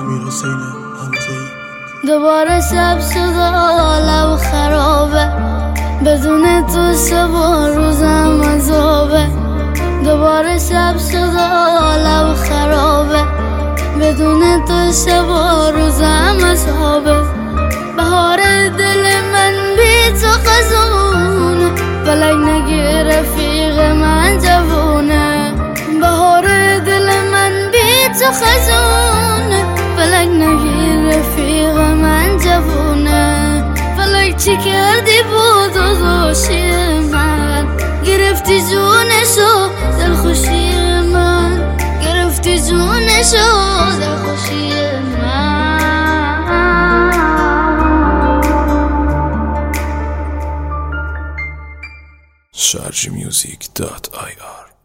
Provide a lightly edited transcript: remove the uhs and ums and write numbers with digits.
امیر حسین حمزه‌ای. دوباره شب شد لب خرابه، بدون تو شب و روزم عذابه. دوباره شب شد لب خرابه، بدون تو شب و روزم عذابه. بهار دل من بی تو خزونه، فلک نگی رفیق من جوونه. بهار دل من بی تو خزونه، فلک نگی رفیق من جوونه. فلک چی کردی بود و دوشی من، گرفتی جونشو دلخوشی من، گرفتی جونشو دلخوشی من. sharjmusic.ir